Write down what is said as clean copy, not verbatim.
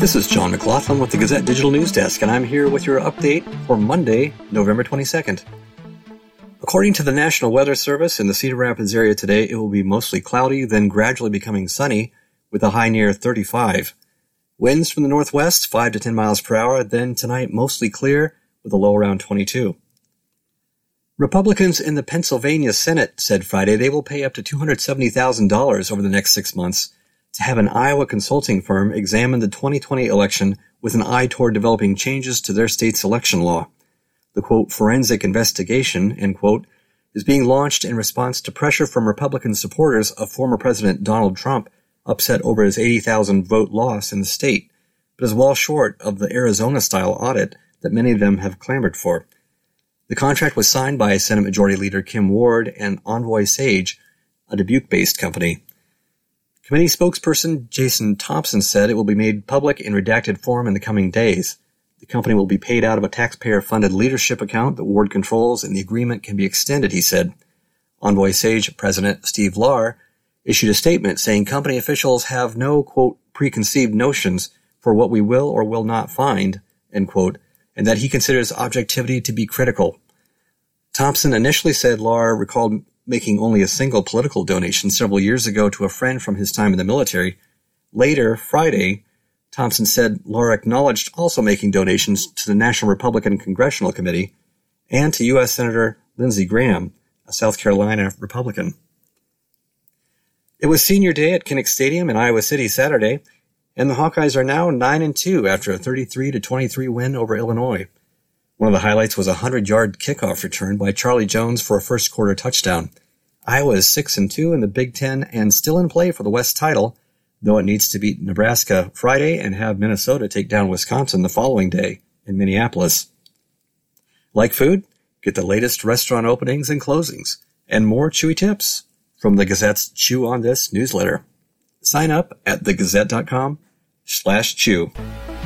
This is John McLaughlin with the Gazette Digital News Desk, and I'm here with your update for Monday, November 22nd. According to the National Weather Service, in the Cedar Rapids area today, it will be mostly cloudy, then gradually becoming sunny, with a high near 35. Winds from the northwest, 5 to 10 miles per hour, then tonight mostly clear, with a low around 22. Republicans in the Pennsylvania Senate said Friday they will pay up to $270,000 over the next 6 months to have an Iowa consulting firm examine the 2020 election with an eye toward developing changes to their state's election law. The, quote, forensic investigation, end quote, is being launched in response to pressure from Republican supporters of former President Donald Trump, upset over his 80,000 vote loss in the state, but is well short of the Arizona-style audit that many of them have clamored for. The contract was signed by Senate Majority Leader Kim Ward and Envoy Sage, a Dubuque-based company. Committee spokesperson Jason Thompson said it will be made public in redacted form in the coming days. The company will be paid out of a taxpayer-funded leadership account that Ward controls, and the agreement can be extended, he said. Envoy Sage President Steve Lahr issued a statement saying company officials have no, quote, preconceived notions for what we will or will not find, end quote, and that he considers objectivity to be critical. Thompson initially said Lahr recalled making only a single political donation several years ago to a friend from his time in the military. Later, Friday, Thompson said Lahr acknowledged also making donations to the National Republican Congressional Committee and to U.S. Senator Lindsey Graham, a South Carolina Republican. It was senior day at Kinnick Stadium in Iowa City Saturday, and the Hawkeyes are now 9-2 after a 33-23 win over Illinois. One of the highlights was a 100-yard kickoff return by Charlie Jones for a first-quarter touchdown. Iowa is 6-2 in the Big Ten and still in play for the West title, though it needs to beat Nebraska Friday and have Minnesota take down Wisconsin the following day in Minneapolis. Like food? Get the latest restaurant openings and closings, and more Chewy tips from the Gazette's Chew on This newsletter. Sign up at thegazette.com/chew.